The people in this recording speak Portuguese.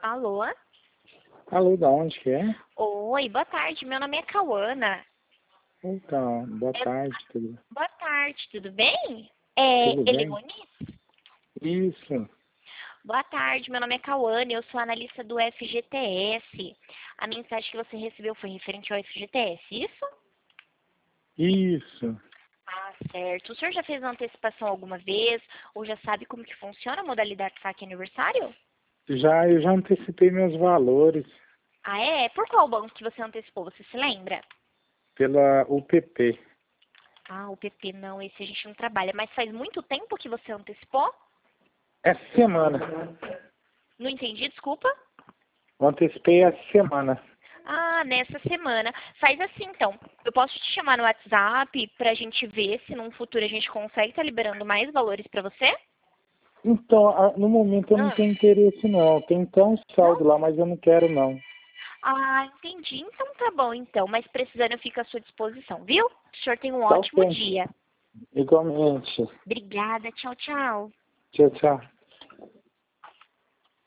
Alô? Alô, da onde que é? Oi, boa tarde. Meu nome é Cauana. Então, boa Eu- tarde, tudo, Boa tarde, tudo bem? tudo bem? Elimoniz? Isso, Boa tarde, meu nome é Cauana, eu sou analista do FGTS. A mensagem que você recebeu foi referente ao FGTS, isso? isso. Ah, certo. O senhor já fez uma antecipação alguma vez? Ou já sabe como que funciona a modalidade saque aniversário? Eu já antecipei meus valores Ah, é? Por qual banco que você antecipou? Você se lembra? pela UPP. Ah, o PP não, esse a gente não trabalha. Mas faz muito tempo que você antecipou? Essa semana. Não entendi, desculpa. Eu antecipei essa semana. Ah, nessa semana. Faz assim, então. Eu posso te chamar no WhatsApp pra gente ver se num futuro a gente consegue estar liberando mais valores pra você? Então, no momento eu não Ah, tenho interesse não. Tem então um não? saldo lá, mas eu não quero não. Ah, entendi. Então tá bom, então. Mas precisando, eu fico à sua disposição, viu? O senhor tem um Tá ótimo ok. dia. Igualmente. Obrigada. Tchau, tchau. Tchau, tchau.